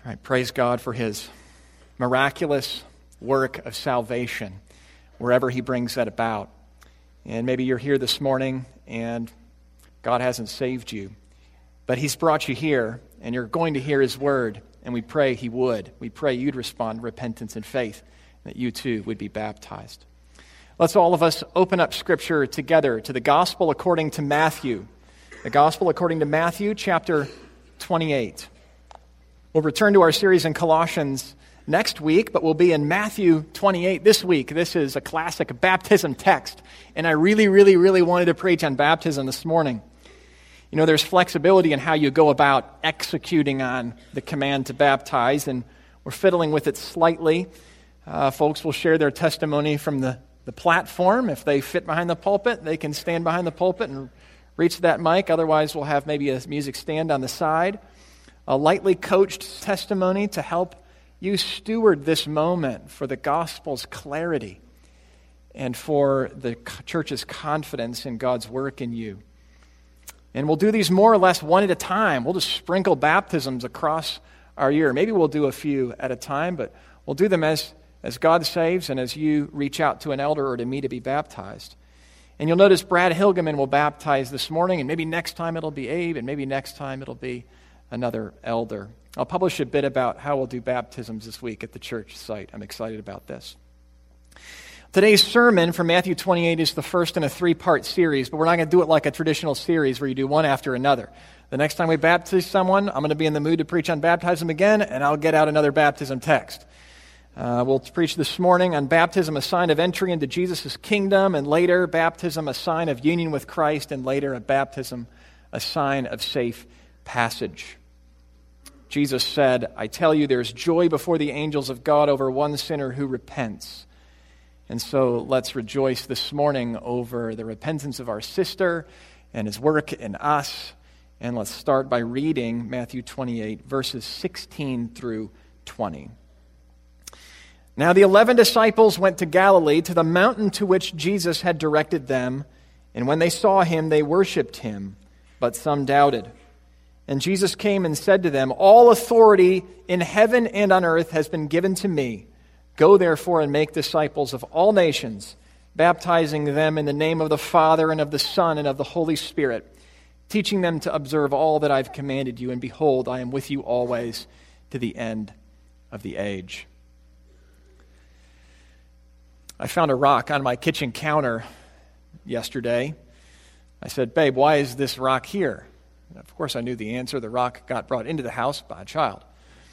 All right, praise God for his miraculous work of salvation wherever he brings that about. And maybe you're here this morning and God hasn't saved you, but he's brought you here and you're going to hear his word, and we pray he would. We pray you'd respond in repentance and faith, that you too would be baptized. Let's all of us open up Scripture together to the Gospel according to Matthew. The Gospel according to Matthew, chapter 28. We'll return to our series in Colossians next week, but we'll be in Matthew 28 this week. This is a classic baptism text, and I really wanted to preach on baptism this morning. You know, there's flexibility in how you go about executing on the command to baptize, and we're fiddling with it slightly. Folks will share their testimony from the platform. If they fit behind the pulpit, they can stand behind the pulpit and reach that mic. Otherwise, we'll have maybe a music stand on the side. A lightly coached testimony to help you steward this moment for the gospel's clarity and for the church's confidence in God's work in you. And we'll do these more or less one at a time. We'll just sprinkle baptisms across our year. Maybe we'll do a few at a time, but we'll do them as God saves and as you reach out to an elder or to me to be baptized. And you'll notice Brad Hilgeman will baptize this morning, and maybe next time it'll be Abe, and maybe next time it'll be another elder. I'll publish a bit about how we'll do baptisms this week at the church site. I'm excited about this. Today's sermon from Matthew 28 is the first in a three-part series, but we're not going to do it like a traditional series where you do one after another. The next time we baptize someone, I'm going to be in the mood to preach on baptism again, and I'll get out another baptism text. We'll preach this morning on baptism, a sign of entry into Jesus' kingdom, and later baptism, a sign of union with Christ, and later a baptism, a sign of safe passage. Jesus said, I tell you, there's joy before the angels of God over one sinner who repents. And so let's rejoice this morning over the repentance of our sister and his work in us. And let's start by reading Matthew 28, verses 16 through 20. Now the 11 disciples went to Galilee, to the mountain to which Jesus had directed them. And when they saw him, they worshipped him, but some doubted. And Jesus came and said to them, all authority in heaven and on earth has been given to me. Go therefore and make disciples of all nations, baptizing them in the name of the Father and of the Son and of the Holy Spirit, teaching them to observe all that I've commanded you. And behold, I am with you always to the end of the age. I found a rock on my kitchen counter yesterday. I said, babe, why is this rock here? And of course, I knew the answer. The rock got brought into the house by a child.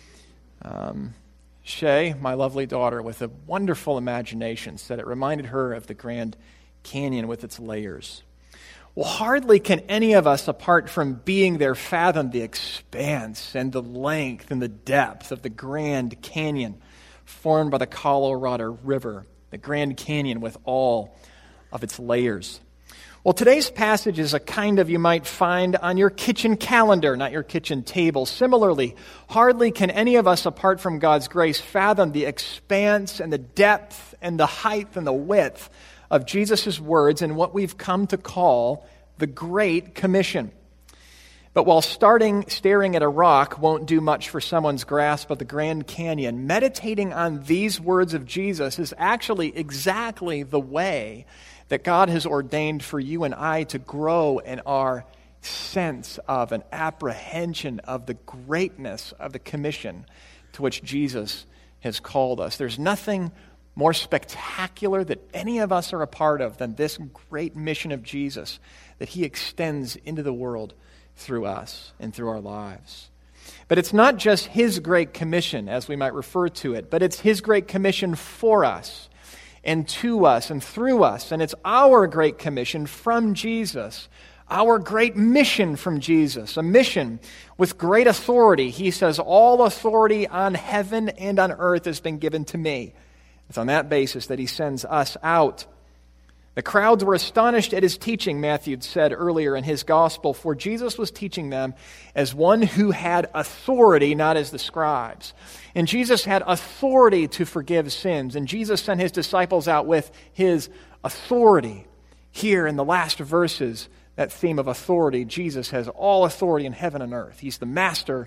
Shay, my lovely daughter, with a wonderful imagination, said it reminded her of the Grand Canyon with its layers. Well, hardly can any of us, apart from being there, fathom the expanse and the length and the depth of the Grand Canyon formed by the Colorado River, the Grand Canyon with all of its layers. Well, today's passage is a kind of you might find on your kitchen calendar, not your kitchen table. Similarly, hardly can any of us, apart from God's grace, fathom the expanse and the depth and the height and the width of Jesus' words in what we've come to call the Great Commission. But while staring at a rock won't do much for someone's grasp of the Grand Canyon, meditating on these words of Jesus is actually exactly the way that God has ordained for you and I to grow in our sense of an apprehension of the greatness of the commission to which Jesus has called us. There's nothing more spectacular that any of us are a part of than this great mission of Jesus that he extends into the world through us and through our lives. But it's not just his great commission, as we might refer to it, but it's his great commission for us and to us and through us. And it's our great commission from Jesus, our great mission from Jesus, a mission with great authority. He says, all authority on heaven and on earth has been given to me. It's on that basis that he sends us out. The crowds were astonished at his teaching, Matthew said earlier in his gospel, for Jesus was teaching them as one who had authority, not as the scribes. And Jesus had authority to forgive sins, and Jesus sent his disciples out with his authority. Here in the last verses, that theme of authority, Jesus has all authority in heaven and earth. He's the master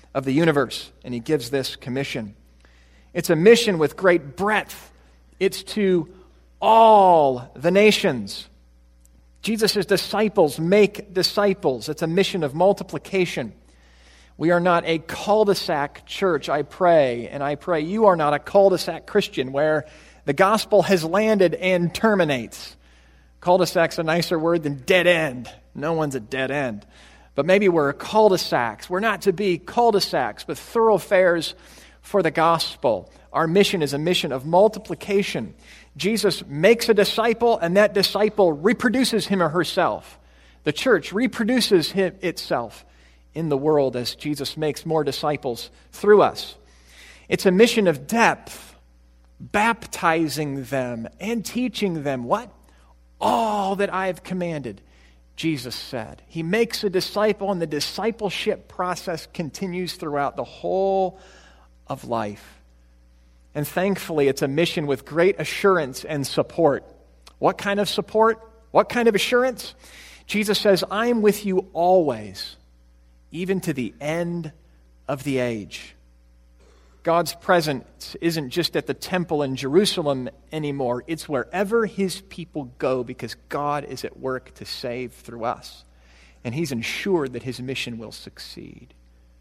of the universe, and he gives this commission. It's a mission with great breadth. It's to all the nations. Jesus' disciples make disciples. It's a mission of multiplication. We are not a cul-de-sac church, I pray, and I pray you are not a cul-de-sac Christian where the gospel has landed and terminates. Cul-de-sac's a nicer word than dead end. No one's a dead end. But maybe we're cul-de-sacs. We're not to be cul-de-sacs, but thoroughfares for the gospel. Our mission is a mission of multiplication. Jesus makes a disciple, and that disciple reproduces him or herself. The church reproduces itself in the world as Jesus makes more disciples through us. It's a mission of depth, baptizing them and teaching them what? All that I have commanded, Jesus said. He makes a disciple, and the discipleship process continues throughout the whole of life. And thankfully, it's a mission with great assurance and support. What kind of support? What kind of assurance? Jesus says, I am with you always, even to the end of the age. God's presence isn't just at the temple in Jerusalem anymore. It's wherever his people go because God is at work to save through us. And he's ensured that his mission will succeed.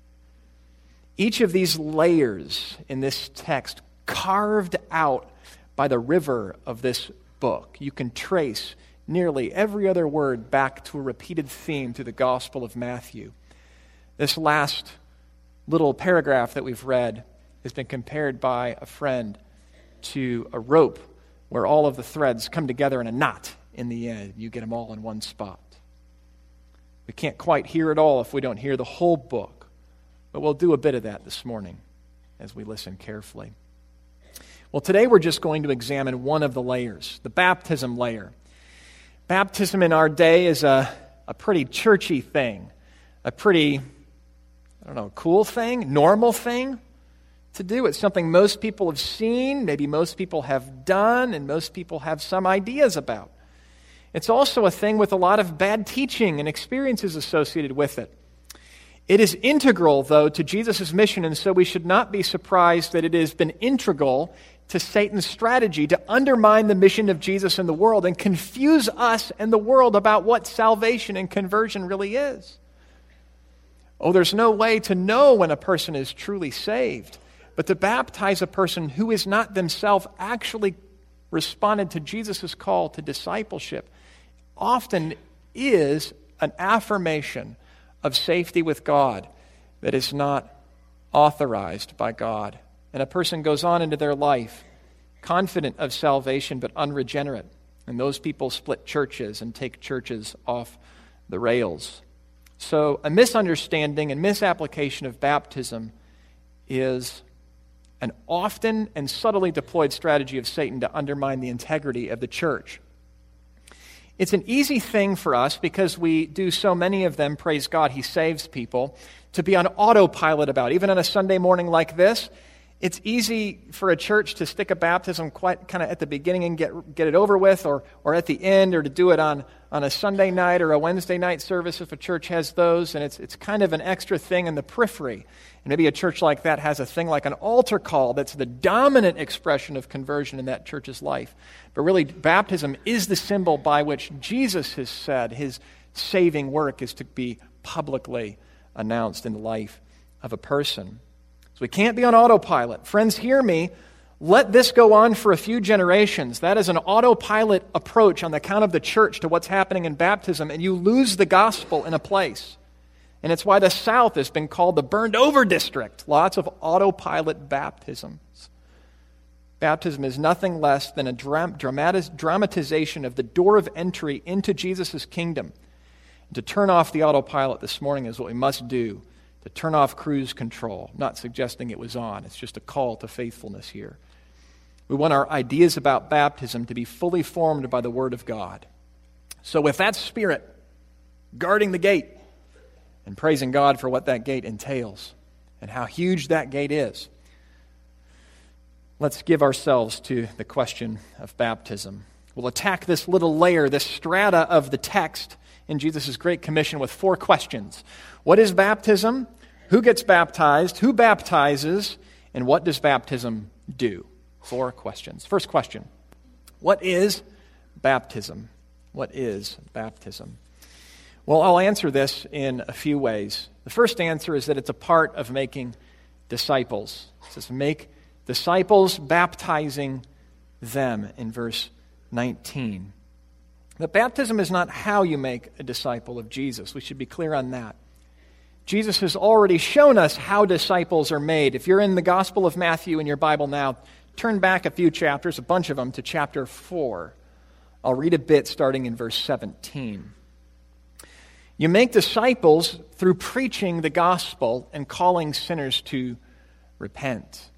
Each of these layers in this text carved out by the river of this book. You can trace nearly every other word back to a repeated theme through the Gospel of Matthew. This last little paragraph that we've read has been compared by a friend to a rope where all of the threads come together in a knot in the end. You get them all in one spot. We can't quite hear it all if we don't hear the whole book, but we'll do a bit of that this morning as we listen carefully. Well, today we're just going to examine one of the layers, the baptism layer. Baptism in our day is a pretty churchy thing, a pretty, cool thing, normal thing to do. It's something most people have seen, maybe most people have done, and most people have some ideas about. It's also a thing with a lot of bad teaching and experiences associated with it. It is integral, though, to Jesus' mission, and so we should not be surprised that it has been integral to Satan's strategy to undermine the mission of Jesus in the world and confuse us and the world about what salvation and conversion really is. Oh, there's no way to know when a person is truly saved, but to baptize a person who is not themselves actually responded to Jesus' call to discipleship often is an affirmation of safety with God that is not authorized by God. And a person goes on into their life confident of salvation but unregenerate. And those people split churches and take churches off the rails. So a misunderstanding and misapplication of baptism is an often and subtly deployed strategy of Satan to undermine the integrity of the church. It's an easy thing for us because we do so many of them, praise God, he saves people, to be on autopilot about. Even on a Sunday morning like this, it's easy for a church to stick a baptism quite kind of at the beginning and get it over with, or at the end, or to do it on a Sunday night or a Wednesday night service if a church has those, and it's kind of an extra thing in the periphery. And maybe a church like that has a thing like an altar call that's the dominant expression of conversion in that church's life. But really, baptism is the symbol by which Jesus has said his saving work is to be publicly announced in the life of a person. So we can't be on autopilot. Friends, hear me. Let this go on for a few generations. That is an autopilot approach on the account of the church to what's happening in baptism, and you lose the gospel in a place. And it's why the South has been called the burned over district. Lots of autopilot baptisms. Baptism is nothing less than a dramatization of the door of entry into Jesus' kingdom. And to turn off the autopilot this morning is what we must do. To turn off cruise control. I'm not suggesting it was on. It's just a call to faithfulness here. We want our ideas about baptism to be fully formed by the Word of God. So with that spirit, guarding the gate, and praising God for what that gate entails, and how huge that gate is, let's give ourselves to the question of baptism. We'll attack this little layer, this strata of the text in Jesus' Great Commission with 4 questions. What is baptism? Who gets baptized? Who baptizes? And what does baptism do? 4 questions. First question, what is baptism? What is baptism? Well, I'll answer this in a few ways. The first answer is that it's a part of making disciples. It says, make disciples, baptizing them in verse 19. But baptism is not how you make a disciple of Jesus. We should be clear on that. Jesus has already shown us how disciples are made. If you're in the Gospel of Matthew in your Bible now, turn back a few chapters, a bunch of them, to chapter 4. I'll read a bit starting in verse 17. You make disciples through preaching the gospel and calling sinners to repent.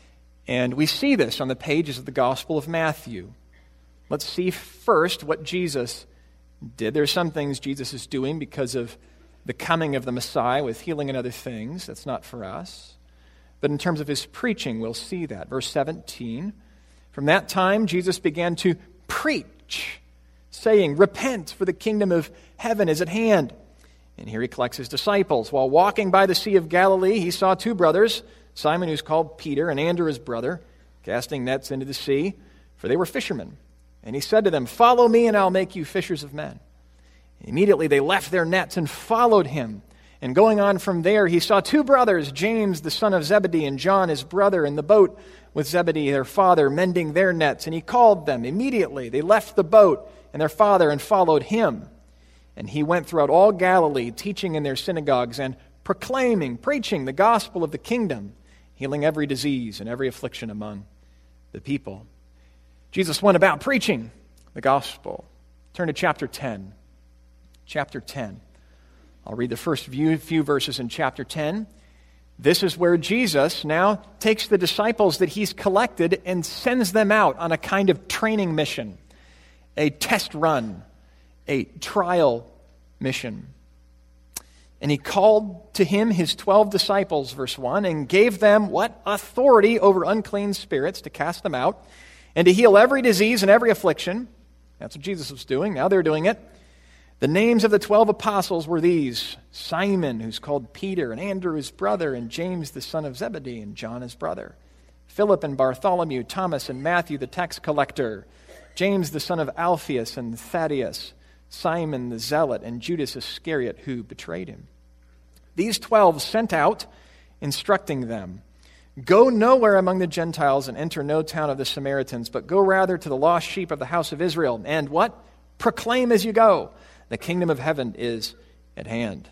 And we see this on the pages of the Gospel of Matthew. Let's see first what Jesus did. There are some things Jesus is doing because of the coming of the Messiah with healing and other things. That's not for us. But in terms of his preaching, we'll see that. Verse 17, from that time Jesus began to preach, saying, repent, for the kingdom of heaven is at hand. And here he collects his disciples. While walking by the Sea of Galilee, he saw 2 brothers, Simon, who's called Peter, and Andrew, his brother, casting nets into the sea, for they were fishermen. And he said to them, follow me, and I'll make you fishers of men. Immediately they left their nets and followed him. And going on from there, he saw 2 brothers, James, the son of Zebedee, and John, his brother, in the boat with Zebedee, their father, mending their nets. And he called them. Immediately they left the boat and their father and followed him. And he went throughout all Galilee, teaching in their synagogues and preaching the gospel of the kingdom, healing every disease and every affliction among the people. Jesus went about preaching the gospel. Turn to chapter 10. Chapter 10. I'll read the first few verses in chapter 10. This is where Jesus now takes the disciples that he's collected and sends them out on a kind of training mission, a test run, a trial mission. And he called to him his 12 disciples, verse 1, and gave them what? Authority over unclean spirits to cast them out and to heal every disease and every affliction. That's what Jesus was doing. Now they're doing it. The names of the 12 apostles were these: Simon, who's called Peter, and Andrew his brother, and James the son of Zebedee, and John his brother, Philip and Bartholomew, Thomas and Matthew the tax collector, James the son of Alphaeus and Thaddeus, Simon the zealot, and Judas Iscariot, who betrayed him. These 12 sent out, instructing them, go nowhere among the Gentiles and enter no town of the Samaritans, but go rather to the lost sheep of the house of Israel, and what? Proclaim as you go, the kingdom of heaven is at hand.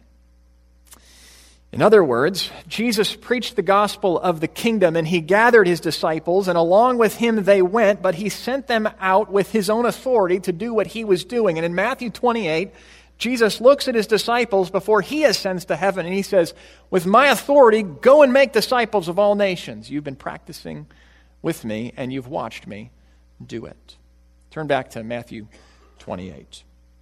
In other words, Jesus preached the gospel of the kingdom, and he gathered his disciples, and along with him they went, but he sent them out with his own authority to do what he was doing. And in Matthew 28, Jesus looks at his disciples before he ascends to heaven, and he says, with my authority, go and make disciples of all nations. You've been practicing with me, and you've watched me do it. Turn back to Matthew 28.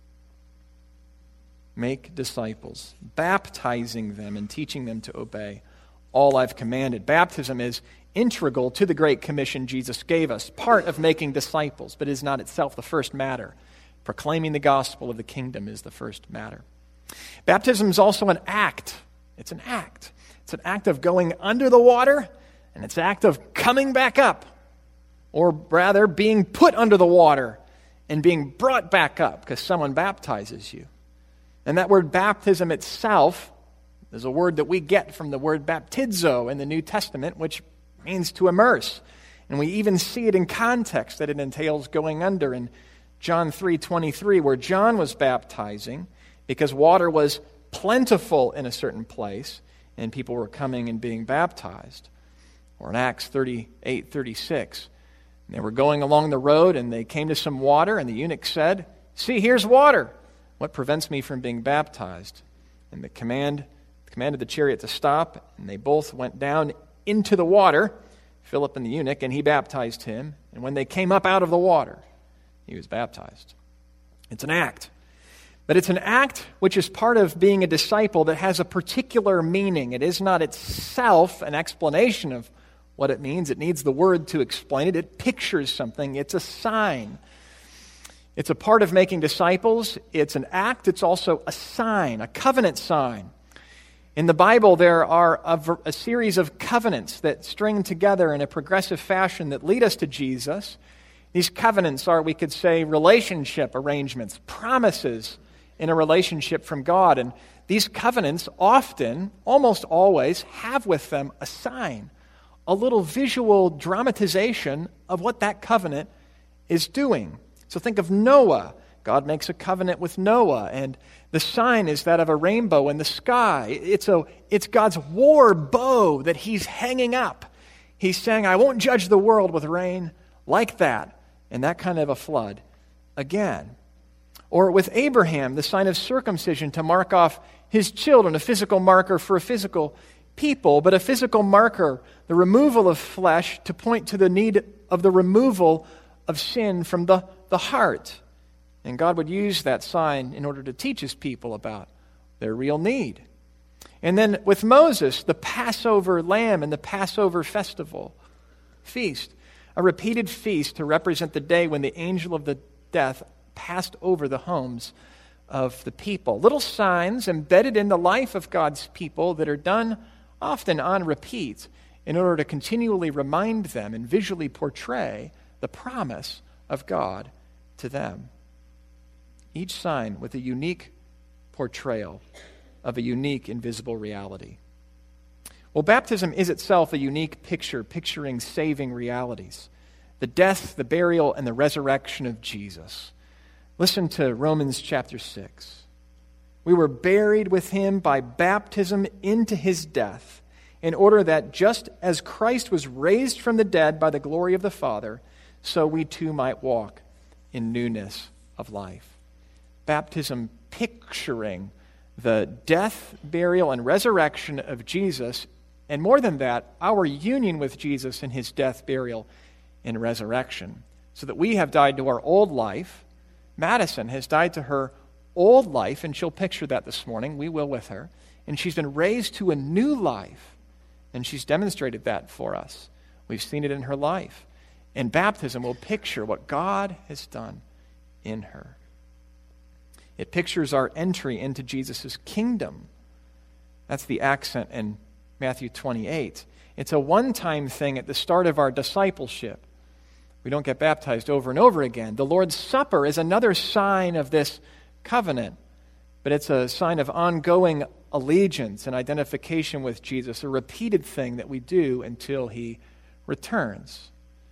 Make disciples, baptizing them and teaching them to obey all I've commanded. Baptism is integral to the Great Commission Jesus gave us, part of making disciples, but is not itself the first matter. Proclaiming the gospel of the kingdom is the first matter. Baptism is also an act. It's an act. It's an act of going under the water, and it's an act of coming back up, or rather being put under the water and being brought back up because someone baptizes you. And that word baptism itself is a word that we get from the word baptizo in the New Testament, which means to immerse. And we even see it in context that it entails going under in John 3:23, where John was baptizing because water was plentiful in a certain place and people were coming and being baptized. Or in Acts 38:36, they were going along the road and they came to some water, and the eunuch said, see, here's water. What prevents me from being baptized? And the commanded the chariot to stop, and they both went down into the water, Philip and the eunuch, and he baptized him. And when they came up out of the water, he was baptized. It's an act. But it's an act which is part of being a disciple that has a particular meaning. It is not itself an explanation of what it means. It needs the word to explain it. It pictures something. It's a sign. It's a part of making disciples. It's an act. It's also a sign, a covenant sign. In the Bible, there are a series of covenants that string together in a progressive fashion that lead us to Jesus. These covenants are, we could say, relationship arrangements, promises in a relationship from God. And these covenants often, almost always, have with them a sign, a little visual dramatization of what that covenant is doing. So think of Noah. God makes a covenant with Noah, and the sign is that of a rainbow in the sky. It's God's war bow that he's hanging up. He's saying, I won't judge the world with rain like that, and that kind of a flood again. Or with Abraham, the sign of circumcision to mark off his children, a physical marker for a physical people, but a physical marker, the removal of flesh, to point to the need of the removal of sin from the heart. And God would use that sign in order to teach his people about their real need. And then with Moses, the Passover lamb and the Passover festival feast, a repeated feast to represent the day when the angel of the death passed over the homes of the people. Little signs embedded in the life of God's people that are done often on repeat in order to continually remind them and visually portray the promise of God to them. Each sign with a unique portrayal of a unique invisible reality. Well, baptism is itself a unique picture, picturing saving realities. The death, the burial, and the resurrection of Jesus. Listen to Romans chapter 6. We were buried with him by baptism into his death, in order that just as Christ was raised from the dead by the glory of the Father, so we too might walk in newness of life. Baptism picturing the death, burial, and resurrection of Jesus, and more than that, our union with Jesus in his death, burial, and resurrection, so that we have died to our old life. Madison has died to her old life, and she'll picture that this morning. We will with her. And she's been raised to a new life, and she's demonstrated that for us. We've seen it in her life. And baptism will picture what God has done in her. It pictures our entry into Jesus' kingdom. That's the accent in Matthew 28. It's a one-time thing at the start of our discipleship. We don't get baptized over and over again. The Lord's Supper is another sign of this covenant, but it's a sign of ongoing allegiance and identification with Jesus, a repeated thing that we do until he returns.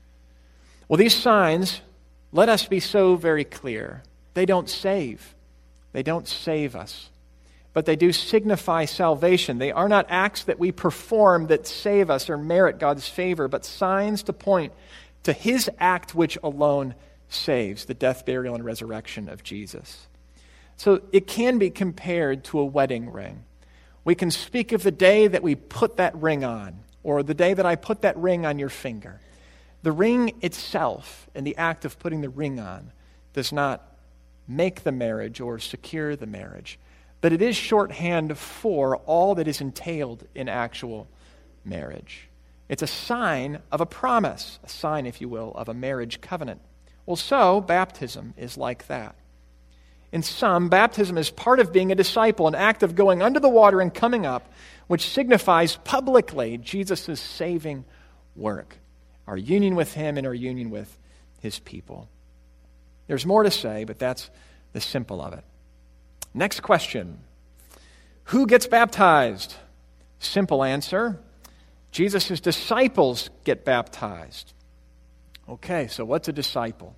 Well, these signs, let us be so very clear, they don't save. They don't save us, but they do signify salvation. They are not acts that we perform that save us or merit God's favor, but signs to point to his act which alone saves, the death, burial, and resurrection of Jesus. So it can be compared to a wedding ring. We can speak of the day that we put that ring on, or the day that I put that ring on your finger. The ring itself and the act of putting the ring on does not make the marriage or secure the marriage, but it is shorthand for all that is entailed in actual marriage. It's a sign of a promise, a sign, if you will, of a marriage covenant. Well, so baptism is like that. In sum, baptism is part of being a disciple, an act of going under the water and coming up, which signifies publicly Jesus' saving work, our union with him and our union with his people. There's more to say, but that's the simple of it. Next question. Who gets baptized? Simple answer. Jesus' disciples get baptized. Okay, so what's a disciple?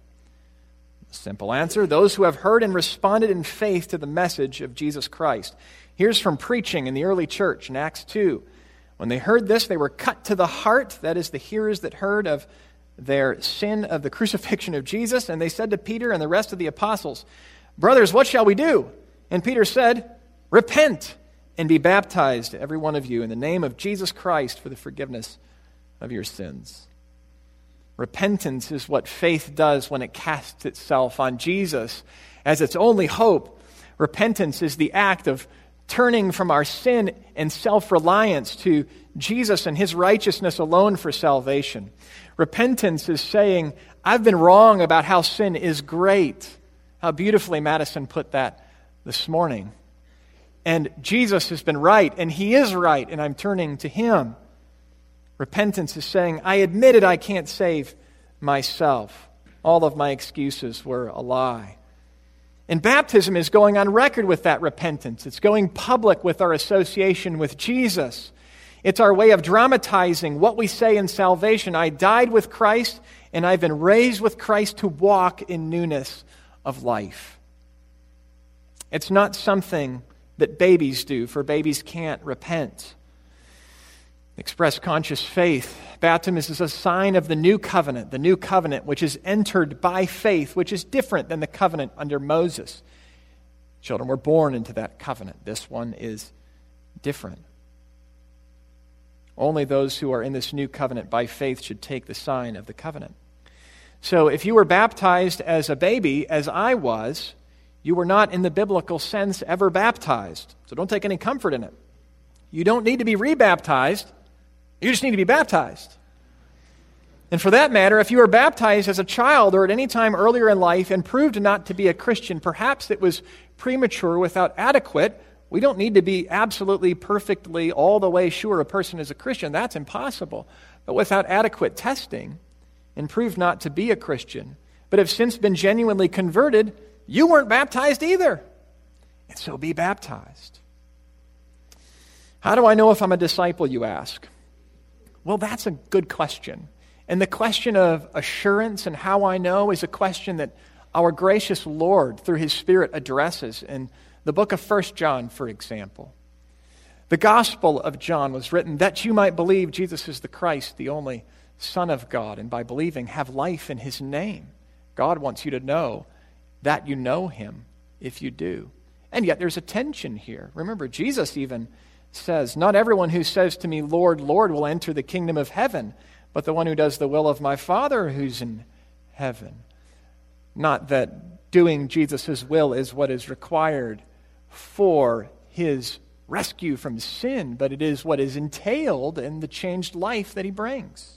Simple answer. Those who have heard and responded in faith to the message of Jesus Christ. Here's from preaching in the early church in Acts 2. When they heard this, they were cut to the heart. That is, the hearers that heard of their sin of the crucifixion of Jesus. And they said to Peter and the rest of the apostles, "Brothers, what shall we do?" And Peter said, "Repent and be baptized, every one of you, in the name of Jesus Christ for the forgiveness of your sins." Repentance is what faith does when it casts itself on Jesus as its only hope. Repentance is the act of turning from our sin and self-reliance to Jesus and his righteousness alone for salvation. Repentance is saying, I've been wrong about how sin is great. How beautifully Madison put that this morning. and Jesus has been right, and He is right, and I'm turning to Him. Repentance is saying, I admitted I can't save myself. All of my excuses were a lie. And baptism is going on record with that repentance. It's going public with our association with Jesus. It's our way of dramatizing what we say in salvation. I died with Christ, and I've been raised with Christ to walk in newness of life. It's not something that babies do, for babies can't repent. Express conscious faith. Baptism is a sign of the new covenant which is entered by faith, which is different than the covenant under Moses. Children were born into that covenant. This one is different. Only those who are in this new covenant by faith should take the sign of the covenant. So if you were baptized as a baby, as I was, you were not in the biblical sense ever baptized. So don't take any comfort in it. You don't need to be rebaptized. You just need to be baptized. And for that matter, if you were baptized as a child or at any time earlier in life and proved not to be a Christian, perhaps it was premature without adequate. We don't need to be absolutely, perfectly, all the way sure a person is a Christian. That's impossible. But without adequate testing and proved not to be a Christian, but have since been genuinely converted, you weren't baptized either. And so be baptized. How do I know if I'm a disciple, you ask? Well, that's a good question. And the question of assurance and how I know is a question that our gracious Lord, through His Spirit, addresses in the book of 1 John, for example. The Gospel of John was written that you might believe Jesus is the Christ, the only Son of God, and by believing have life in His name. God wants you to know that you know Him if you do. And yet there's a tension here. Remember, Jesus even says, not everyone who says to me, Lord, Lord, will enter the kingdom of heaven, but the one who does the will of my Father who's in heaven. Not that doing Jesus' will is what is required for His rescue from sin, but it is what is entailed in the changed life that He brings.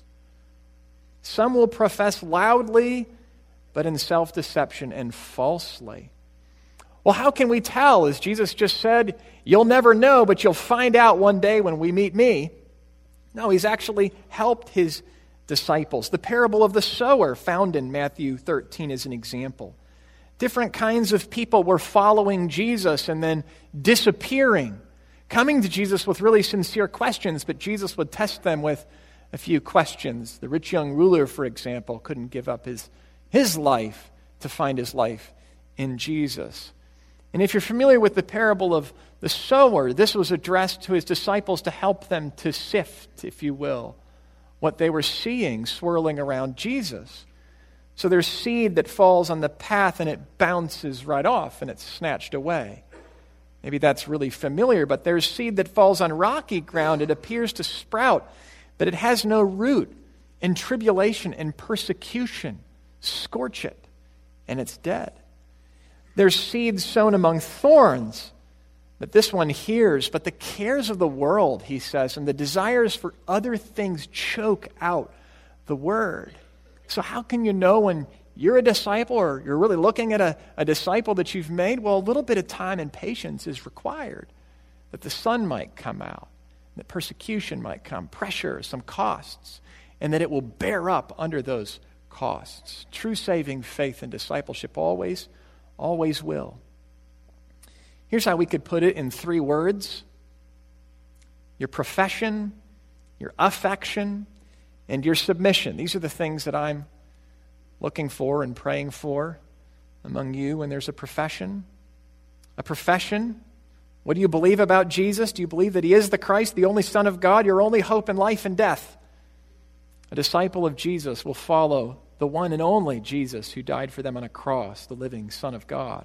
Some will profess loudly, but in self-deception and falsely. Well, how can we tell? As Jesus just said, you'll never know, but you'll find out one day when we meet me. No, He's actually helped His disciples. The parable of the sower found in Matthew 13 is an example. Different kinds of people were following Jesus and then disappearing, coming to Jesus with really sincere questions, but Jesus would test them with a few questions. The rich young ruler, for example, couldn't give up his life to find his life in Jesus. And if you're familiar with the parable of the sower, this was addressed to His disciples to help them to sift, if you will, what they were seeing swirling around Jesus. So there's seed that falls on the path and it bounces right off and it's snatched away. Maybe that's really familiar, but there's seed that falls on rocky ground. It appears to sprout, but it has no root, and tribulation and persecution scorch it, and it's dead. There's seed sown among thorns, but this one hears, but the cares of the world, he says, and the desires for other things choke out the word. So how can you know when you're a disciple or you're really looking at a disciple that you've made? Well, a little bit of time and patience is required, that the sun might come out, that persecution might come, pressure, some costs, and that it will bear up under those costs. True saving faith and discipleship always will. Here's how we could put it in 3 words. Your profession, your affection, and your submission. These are the things that I'm looking for and praying for among you when there's a profession. A profession. What do you believe about Jesus? Do you believe that He is the Christ, the only Son of God, your only hope in life and death? A disciple of Jesus will follow the one and only Jesus who died for them on a cross, the living Son of God.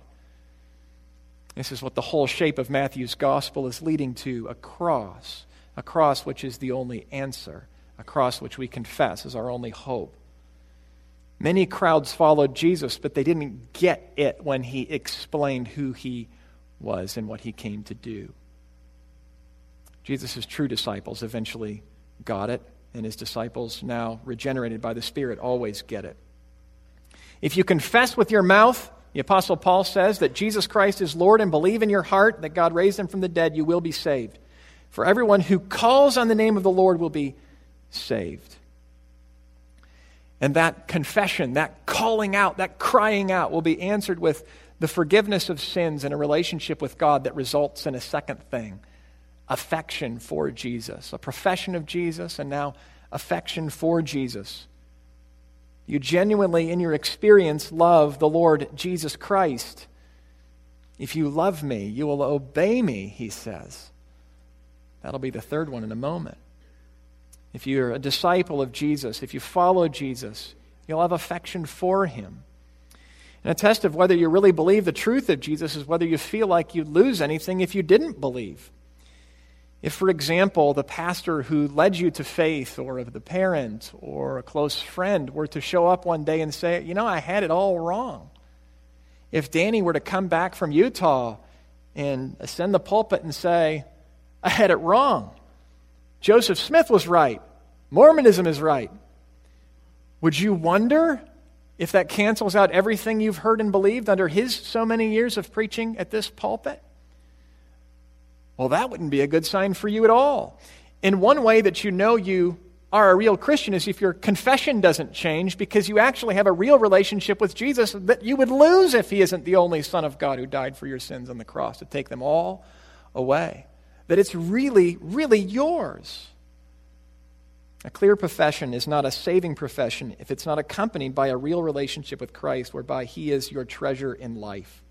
This is what the whole shape of Matthew's gospel is leading to, a cross which is the only answer, a cross which we confess is our only hope. Many crowds followed Jesus, but they didn't get it when He explained who He was and what He came to do. Jesus' true disciples eventually got it, and His disciples, now regenerated by the Spirit, always get it. If you confess with your mouth The Apostle Paul says that Jesus Christ is Lord and believe in your heart that God raised him from the dead, you will be saved. For everyone who calls on the name of the Lord will be saved. And that confession, that calling out, that crying out will be answered with the forgiveness of sins and a relationship with God that results in a second thing, affection for Jesus. A profession of Jesus and now affection for Jesus. You genuinely, in your experience, love the Lord Jesus Christ. If you love me, you will obey me, he says. That'll be the third one in a moment. If you're a disciple of Jesus, if you follow Jesus, you'll have affection for him. And a test of whether you really believe the truth of Jesus is whether you feel like you'd lose anything if you didn't believe. If, for example, the pastor who led you to faith, or the parent or a close friend were to show up one day and say, I had it all wrong. If Danny were to come back from Utah and ascend the pulpit and say, I had it wrong. Joseph Smith was right. Mormonism is right. Would you wonder if that cancels out everything you've heard and believed under his so many years of preaching at this pulpit? Well, that wouldn't be a good sign for you at all. In one way that you are a real Christian is if your confession doesn't change, because you actually have a real relationship with Jesus that you would lose if he isn't the only Son of God who died for your sins on the cross to take them all away. That it's really, really yours. A clear profession is not a saving profession if it's not accompanied by a real relationship with Christ, whereby he is your treasure in life.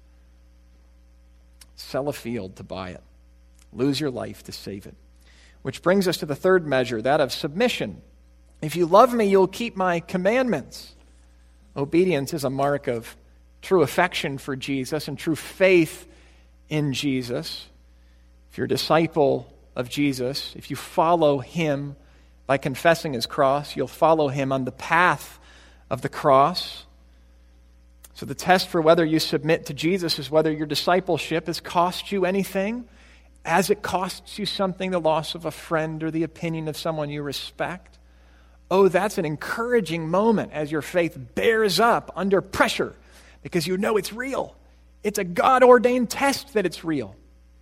Sell a field to buy it. Lose your life to save it. Which brings us to the third measure, that of submission. If you love me, you'll keep my commandments. Obedience is a mark of true affection for Jesus and true faith in Jesus. If you're a disciple of Jesus, if you follow him by confessing his cross, you'll follow him on the path of the cross. So the test for whether you submit to Jesus is whether your discipleship has cost you anything, as it costs you something, the loss of a friend or the opinion of someone you respect. Oh, that's an encouraging moment as your faith bears up under pressure, because you know it's real. It's a God-ordained test that it's real.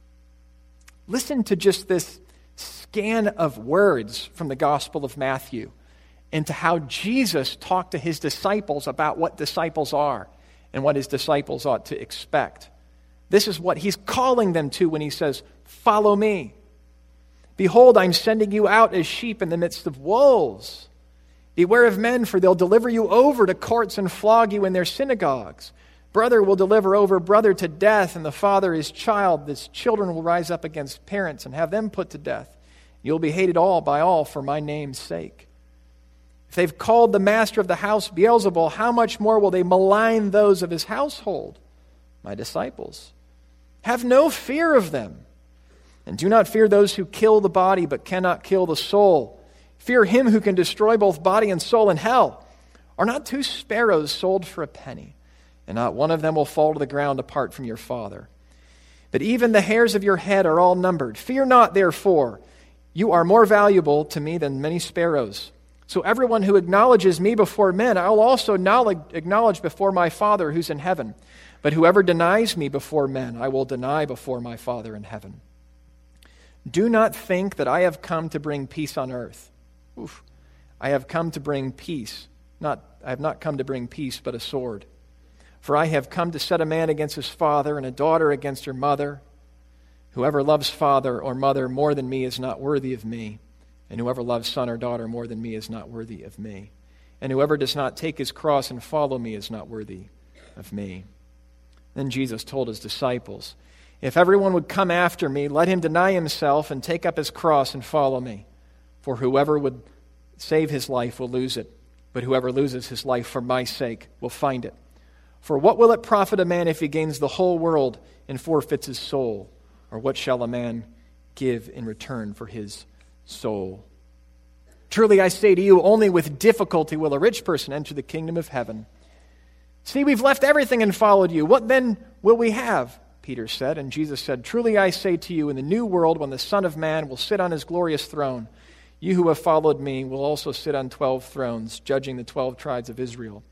Listen to just this scan of words from the Gospel of Matthew into how Jesus talked to his disciples about what disciples are and what his disciples ought to expect. This is what he's calling them to when he says, "Follow me. Behold, I'm sending you out as sheep in the midst of wolves. Beware of men, for they'll deliver you over to courts and flog you in their synagogues. Brother will deliver over brother to death, and the father his child. His children will rise up against parents and have them put to death. You'll be hated all by all for my name's sake. If they've called the master of the house Beelzebul, how much more will they malign those of his household, my disciples? Have no fear of them. And do not fear those who kill the body but cannot kill the soul. Fear him who can destroy both body and soul in hell. Are not 2 sparrows sold for a penny? And not one of them will fall to the ground apart from your Father. But even the hairs of your head are all numbered. Fear not, therefore. You are more valuable to me than many sparrows. So everyone who acknowledges me before men, I'll also acknowledge before my Father who's in heaven. But whoever denies me before men, I will deny before my Father in heaven. Do not think that I have come to bring peace on earth. I have come to bring peace. I have not come to bring peace, but a sword. For I have come to set a man against his father, and a daughter against her mother. Whoever loves father or mother more than me is not worthy of me. And whoever loves son or daughter more than me is not worthy of me. And whoever does not take his cross and follow me is not worthy of me. Then Jesus told his disciples, if everyone would come after me, let him deny himself and take up his cross and follow me. For whoever would save his life will lose it, but whoever loses his life for my sake will find it. For what will it profit a man if he gains the whole world and forfeits his soul? Or what shall a man give in return for his soul? Truly I say to you, only with difficulty will a rich person enter the kingdom of heaven. See, we've left everything and followed you. What then will we have? Peter said. And Jesus said, truly I say to you, in the new world when the Son of Man will sit on his glorious throne, you who have followed me will also sit on 12 thrones, judging the 12 tribes of Israel.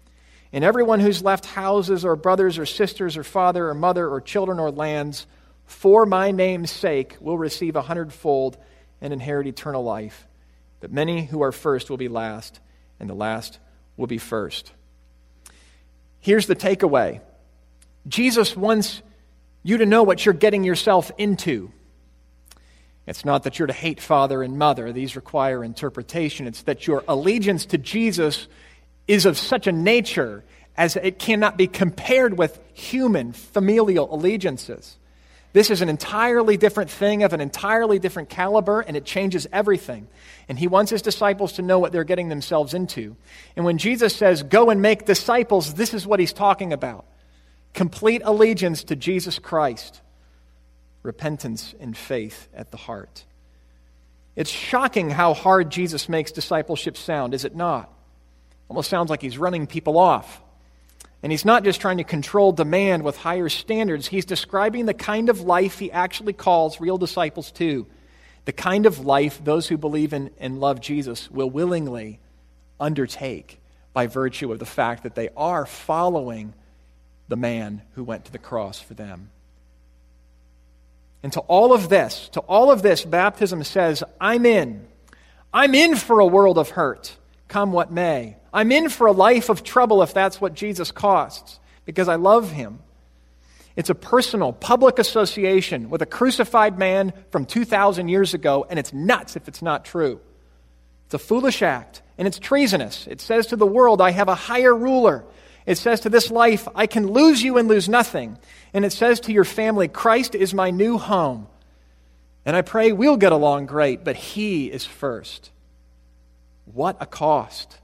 And everyone who's left houses or brothers or sisters or father or mother or children or lands for my name's sake will receive 100-fold and inherit eternal life. But many who are first will be last, and the last will be first." Here's the takeaway. Jesus wants you to know what you're getting yourself into. It's not that you're to hate father and mother. These require interpretation. It's that your allegiance to Jesus is of such a nature as it cannot be compared with human familial allegiances. This is an entirely different thing of an entirely different caliber, and it changes everything. And he wants his disciples to know what they're getting themselves into. And when Jesus says, "Go and make disciples," this is what he's talking about. Complete allegiance to Jesus Christ. Repentance and faith at the heart. It's shocking how hard Jesus makes discipleship sound, is it not? Almost sounds like he's running people off. And he's not just trying to control demand with higher standards. He's describing the kind of life he actually calls real disciples to. The kind of life those who believe in and love Jesus will willingly undertake by virtue of the fact that they are following the man who went to the cross for them. And to all of this, baptism says, I'm in. I'm in for a world of hurt, come what may. I'm in for a life of trouble if that's what Jesus costs, because I love him. It's a personal, public association with a crucified man from 2,000 years ago, and it's nuts if it's not true. It's a foolish act, and it's treasonous. It says to the world, I have a higher ruler. It says to this life, I can lose you and lose nothing. And it says to your family, Christ is my new home. And I pray we'll get along great, but he is first. What a cost.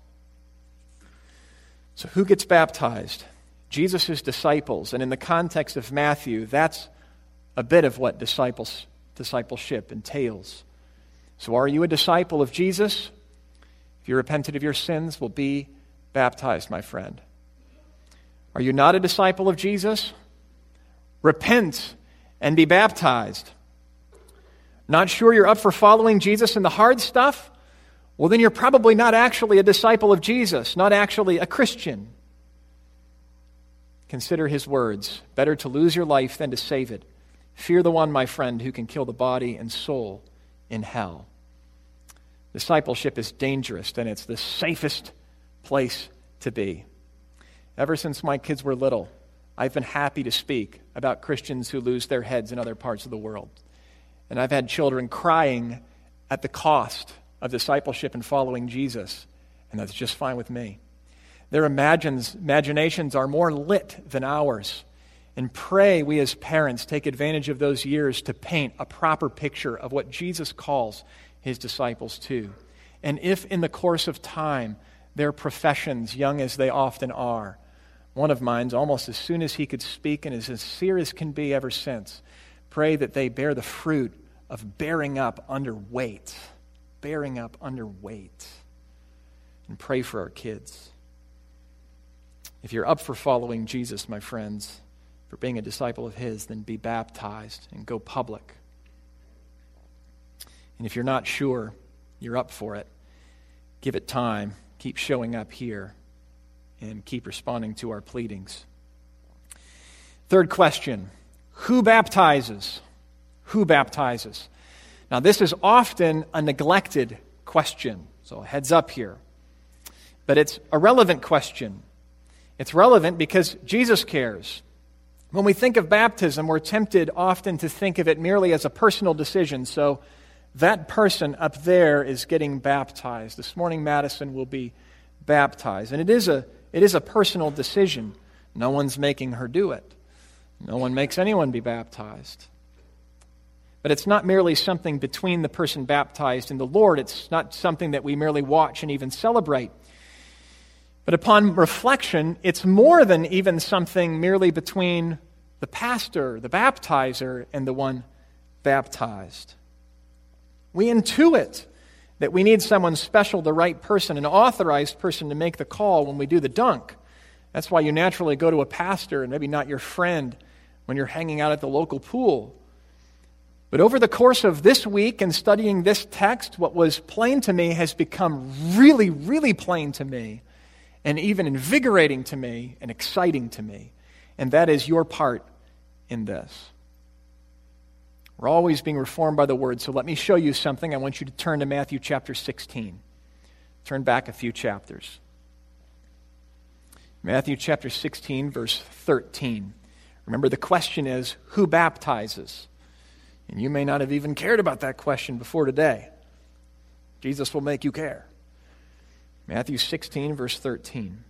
So who gets baptized? Jesus' disciples. And in the context of Matthew, that's a bit of what discipleship entails. So are you a disciple of Jesus? If you repented of your sins, will be baptized, my friend. Are you not a disciple of Jesus? Repent and be baptized. Not sure you're up for following Jesus in the hard stuff? Well, then you're probably not actually a disciple of Jesus, not actually a Christian. Consider his words. Better to lose your life than to save it. Fear the one, my friend, who can kill the body and soul in hell. Discipleship is dangerous, and it's the safest place to be. Ever since my kids were little, I've been happy to speak about Christians who lose their heads in other parts of the world. And I've had children crying at the cost of discipleship and following Jesus, and that's just fine with me. Their imaginations are more lit than ours. And pray we as parents take advantage of those years to paint a proper picture of what Jesus calls his disciples to. And if in the course of time, their professions, young as they often are, one of mine's almost as soon as he could speak and as sincere as can be ever since, pray that they bear the fruit of bearing up under weight. Bearing up under weight. And pray for our kids. If you're up for following Jesus, my friends, for being a disciple of his, then be baptized and go public. And if you're not sure you're up for it, give it time. Keep showing up here and keep responding to our pleadings. Third question, who baptizes? Who baptizes? Now, this is often a neglected question, so heads up here. But it's a relevant question. It's relevant because Jesus cares. When we think of baptism, we're tempted often to think of it merely as a personal decision. So that person up there is getting baptized. This morning, Madison will be baptized. And it is a personal decision. No one's making her do it. No one makes anyone be baptized. But it's not merely something between the person baptized and the Lord. It's not something that we merely watch and even celebrate. But upon reflection, it's more than even something merely between the pastor, the baptizer, and the one baptized. We intuit that we need someone special, the right person, an authorized person to make the call when we do the dunk. That's why you naturally go to a pastor and maybe not your friend when you're hanging out at the local pool. But over the course of this week and studying this text, what was plain to me has become really, really plain to me. and even invigorating to me and exciting to me. And that is your part in this. We're always being reformed by the Word, so let me show you something. I want you to turn to Matthew chapter 16. Turn back a few chapters. Matthew chapter 16, verse 13. Remember, the question is, who baptizes? And you may not have even cared about that question before today. Jesus will make you care. Matthew 16, verse 13.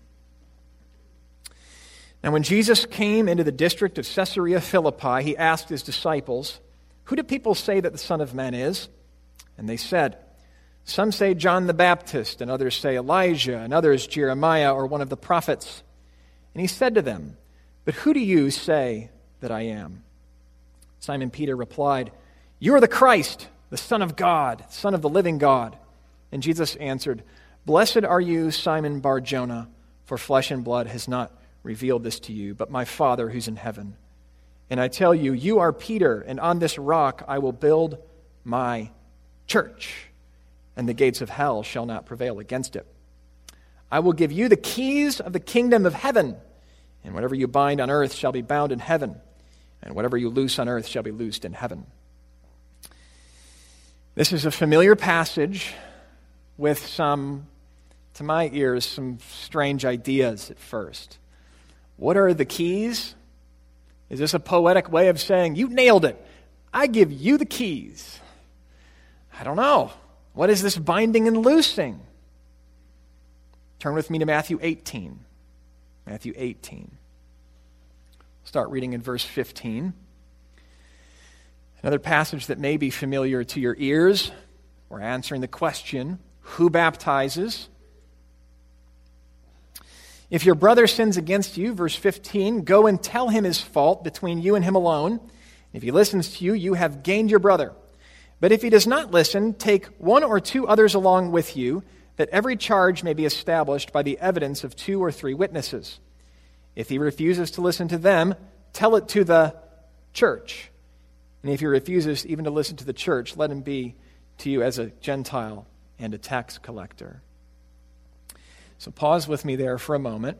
Now, when Jesus came into the district of Caesarea Philippi, he asked his disciples, "Who do people say that the Son of Man is?" And they said, "Some say John the Baptist, and others say Elijah, and others Jeremiah or one of the prophets." And he said to them, "But who do you say that I am?" Simon Peter replied, "You are the Christ, the Son of God, Son of the living God." And Jesus answered, "Blessed are you, Simon Bar-Jonah, for flesh and blood has not revealed this to you, but my Father who's in heaven. And I tell you, you are Peter, and on this rock I will build my church, and the gates of hell shall not prevail against it. I will give you the keys of the kingdom of heaven, and whatever you bind on earth shall be bound in heaven, and whatever you loose on earth shall be loosed in heaven." This is a familiar passage with some, to my ears, some strange ideas at first. What are the keys? Is this a poetic way of saying, you nailed it, I give you the keys? I don't know. What is this binding and loosing? Turn with me to Matthew 18. Matthew 18. Start reading in verse 15. Another passage that may be familiar to your ears. We're answering the question, who baptizes? If your brother sins against you, verse 15, go and tell him his fault between you and him alone. If he listens to you, you have gained your brother. But if he does not listen, take one or two others along with you, that every charge may be established by the evidence of 2 or 3 witnesses. If he refuses to listen to them, tell it to the church. And if he refuses even to listen to the church, let him be to you as a Gentile and a tax collector. So pause with me there for a moment.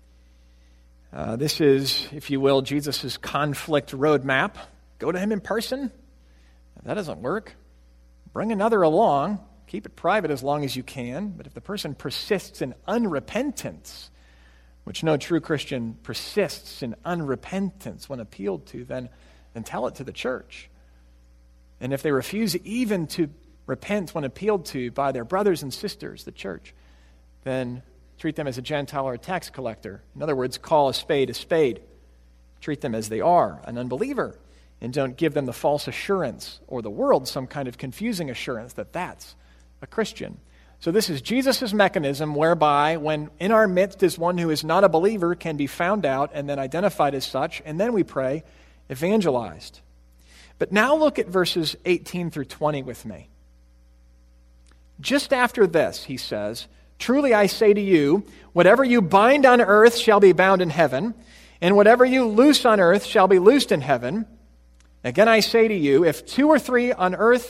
This is, if you will, Jesus' conflict roadmap. Go to him in person. If that doesn't work, bring another along. Keep it private as long as you can. But if the person persists in unrepentance, which no true Christian persists in unrepentance when appealed to, then tell it to the church. And if they refuse even to repent when appealed to by their brothers and sisters, the church, then treat them as a Gentile or a tax collector. In other words, call a spade a spade. Treat them as they are, an unbeliever, and don't give them the false assurance or the world some kind of confusing assurance that that's a Christian. So this is Jesus' mechanism whereby when in our midst is one who is not a believer can be found out and then identified as such, and then we pray, evangelized. But now look at verses 18 through 20 with me. Just after this, he says, "Truly I say to you, whatever you bind on earth shall be bound in heaven, and whatever you loose on earth shall be loosed in heaven. Again I say to you, if 2 or 3 on earth,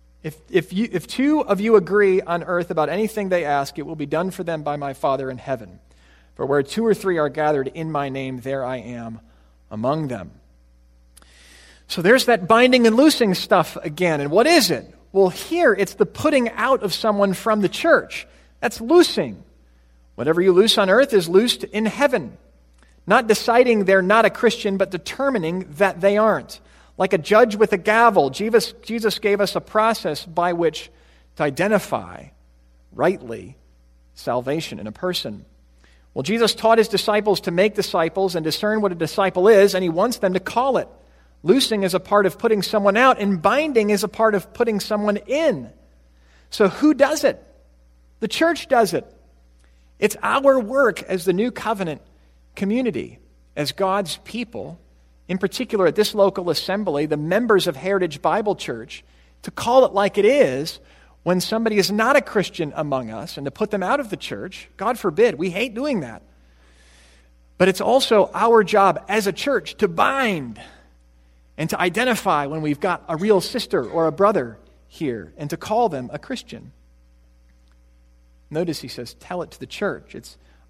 if 2 of you agree on earth about anything they ask, it will be done for them by my Father in heaven. For where 2 or 3 are gathered in my name, there I am among them." So there's that binding and loosing stuff again. And what is it? Well, here it's the putting out of someone from the church. That's loosing. Whatever you loose on earth is loosed in heaven. Not deciding they're not a Christian, but determining that they aren't. Like a judge with a gavel, Jesus gave us a process by which to identify rightly salvation in a person. Well, Jesus taught his disciples to make disciples and discern what a disciple is, and he wants them to call it. Loosing is a part of putting someone out, and binding is a part of putting someone in. So who does it? The church does it. It's our work as the New Covenant community, as God's people, in particular at this local assembly, the members of Heritage Bible Church, to call it like it is when somebody is not a Christian among us and to put them out of the church. God forbid, we hate doing that. But it's also our job as a church to bind and to identify when we've got a real sister or a brother here and to call them a Christian. Notice he says, tell it to the church. It's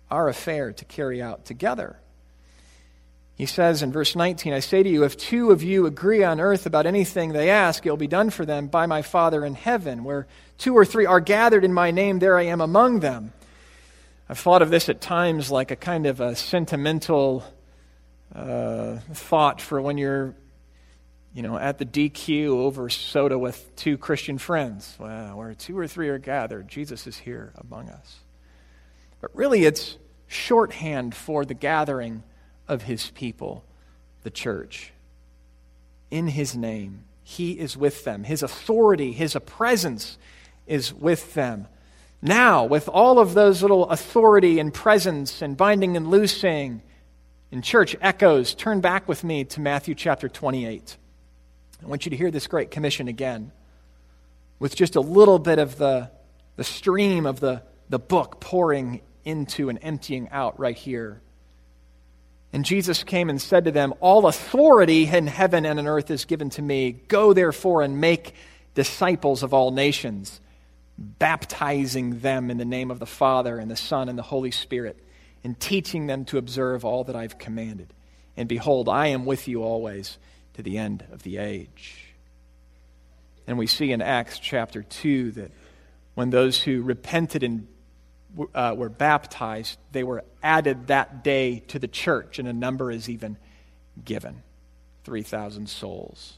our affair to carry out together. He says in verse 19, I say to you, if two of you agree on earth about anything they ask, it will be done for them by my Father in heaven. Where two or three are gathered in my name, there I am among them. I've thought of this at times like a kind of a sentimental thought for when you're, at the DQ over soda with two Christian friends. Well, where two or three are gathered, Jesus is here among us. But really, it's shorthand for the gathering of his people, the church. In his name, he is with them. His authority, his presence is with them. Now, with all of those little authority and presence and binding and loosing in church echoes, turn back with me to Matthew chapter 28. I want you to hear this great commission again with just a little bit of the stream of the book pouring into and emptying out right here. And Jesus came and said to them, all authority in heaven and on earth is given to me. Go therefore and make disciples of all nations, baptizing them in the name of the Father and the Son and the Holy Spirit, and teaching them to observe all that I've commanded. And behold, I am with you always to the end of the age. And we see in Acts chapter 2 that when those who repented and were baptized, they were added that day to the church, and a number is even given, 3,000 souls.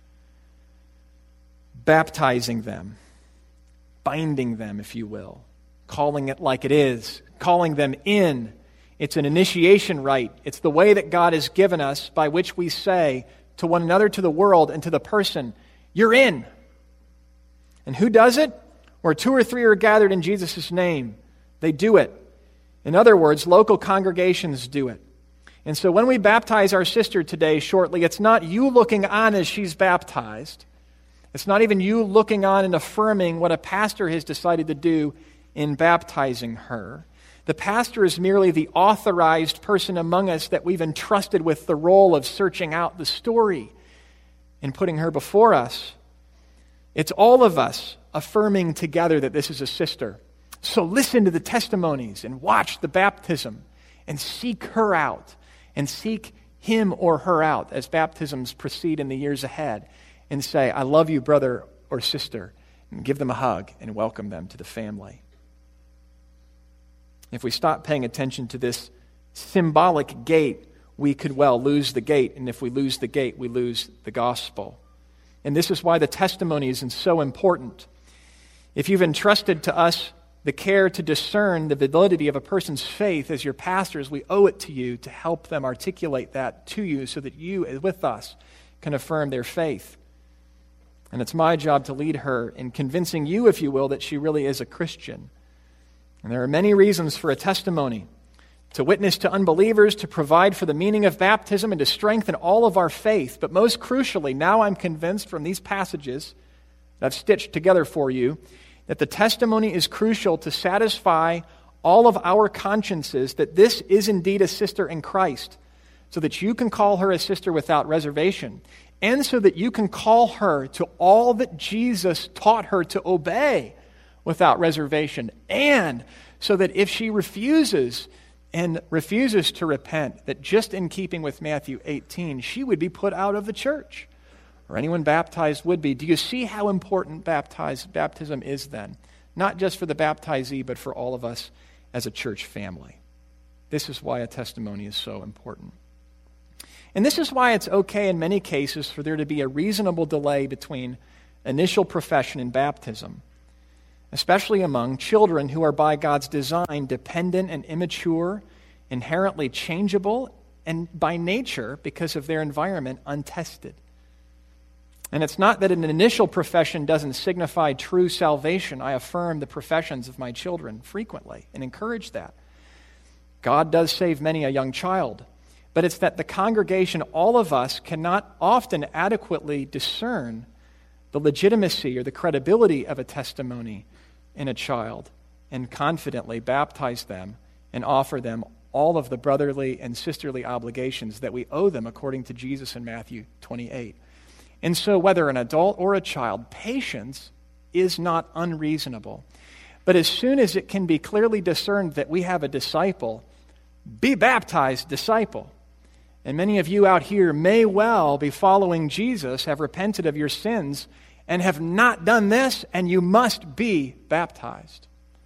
Baptizing them, binding them, if you will, calling it like it is, calling them in. It's an initiation rite. It's the way that God has given us by which we say to one another, to the world, and to the person, you're in. And who does it? Where two or three are gathered in Jesus' name, they do it. In other words, local congregations do it. And so when we baptize our sister today shortly, it's not you looking on as she's baptized. It's not even you looking on and affirming what a pastor has decided to do in baptizing her. The pastor is merely the authorized person among us that we've entrusted with the role of searching out the story and putting her before us. It's all of us affirming together that this is a sister. So listen to the testimonies and watch the baptism and seek her out and seek him or her out as baptisms proceed in the years ahead and say, I love you, brother or sister, and give them a hug and welcome them to the family. If we stop paying attention to this symbolic gate, we could well lose the gate. And if we lose the gate, we lose the gospel. And this is why the testimony is so important. If you've entrusted to us the care to discern the validity of a person's faith as your pastors, we owe it to you to help them articulate that to you so that you, with us, can affirm their faith. And it's my job to lead her in convincing you, if you will, that she really is a Christian. And there are many reasons for a testimony: to witness to unbelievers, to provide for the meaning of baptism, and to strengthen all of our faith. But most crucially, now I'm convinced from these passages that I've stitched together for you, that the testimony is crucial to satisfy all of our consciences that this is indeed a sister in Christ, so that you can call her a sister without reservation, and so that you can call her to all that Jesus taught her to obey without reservation, and so that if she refuses to repent, that just in keeping with Matthew 18, she would be put out of the church, or anyone baptized would be. Do you see how important baptism is then? Not just for the baptizee, but for all of us as a church family. This is why a testimony is so important. And this is why it's okay in many cases for there to be a reasonable delay between initial profession and baptism, especially among children who are by God's design dependent and immature, inherently changeable, and by nature, because of their environment, untested. And it's not that an initial profession doesn't signify true salvation. I affirm the professions of my children frequently and encourage that. God does save many a young child. But it's that the congregation, all of us, cannot often adequately discern the legitimacy or the credibility of a testimony in a child and confidently baptize them and offer them all of the brotherly and sisterly obligations that we owe them according to Jesus in Matthew 28. And so whether an adult or a child, patience is not unreasonable. But as soon as it can be clearly discerned that we have a disciple, be baptized, disciple. And many of you out here may well be following Jesus, have repented of your sins, and have not done this, and you must be baptized.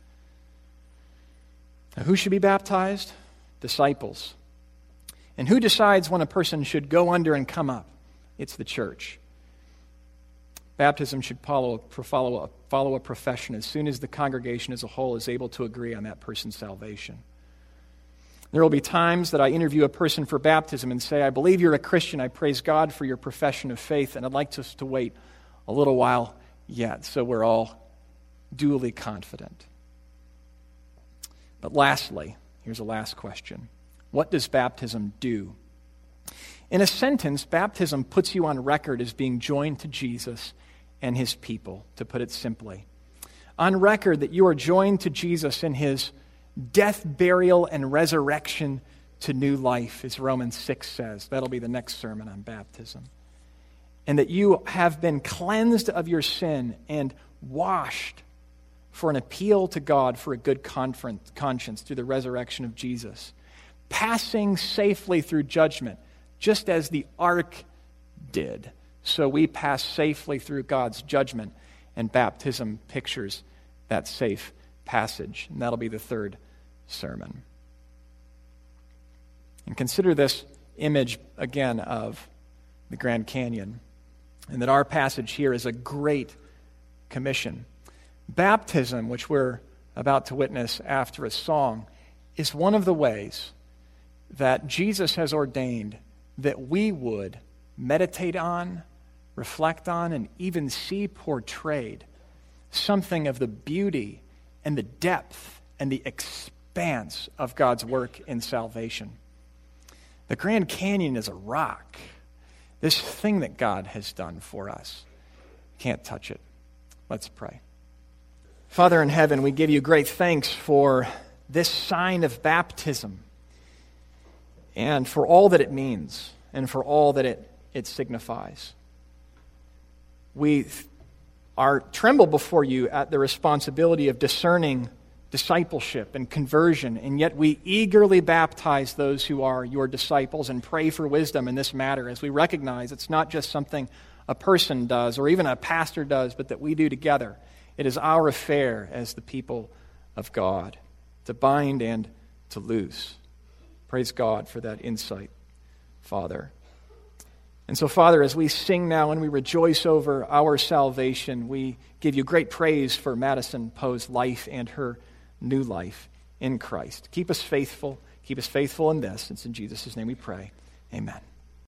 Now, who should be baptized? Disciples. And who decides when a person should go under and come up? It's the church. Baptism should follow a profession as soon as the congregation as a whole is able to agree on that person's salvation. There will be times that I interview a person for baptism and say, I believe you're a Christian. I praise God for your profession of faith, and I'd like us to wait a little while yet so we're all duly confident. But lastly, here's a last question. What does baptism do? In a sentence, baptism puts you on record as being joined to Jesus and his people, to put it simply. On record that you are joined to Jesus in his death, burial, and resurrection to new life, as Romans 6 says. That'll be the next sermon on baptism. And that you have been cleansed of your sin and washed for an appeal to God for a good conscience through the resurrection of Jesus. Passing safely through judgment, just as the ark did. So we pass safely through God's judgment, and baptism pictures that safe passage. And that'll be the third sermon. And consider this image again of the Grand Canyon, and that our passage here is a great commission. Baptism, which we're about to witness after a song, is one of the ways that Jesus has ordained that we would meditate on, reflect on, and even see portrayed something of the beauty and the depth and the expanse of God's work in salvation. The Grand Canyon is a rock. This thing that God has done for us. Can't touch it. Let's pray. Father in heaven, we give you great thanks for this sign of baptism and for all that it means and for all that it signifies. We tremble before you at the responsibility of discerning discipleship and conversion, and yet we eagerly baptize those who are your disciples and pray for wisdom in this matter as we recognize it's not just something a person does or even a pastor does, but that we do together. It is our affair as the people of God to bind and to loose. Praise God for that insight, Father. And so, Father, as we sing now and we rejoice over our salvation, we give you great praise for Madison Poe's life and her new life in Christ. Keep us faithful in this. It's in Jesus' name we pray. Amen.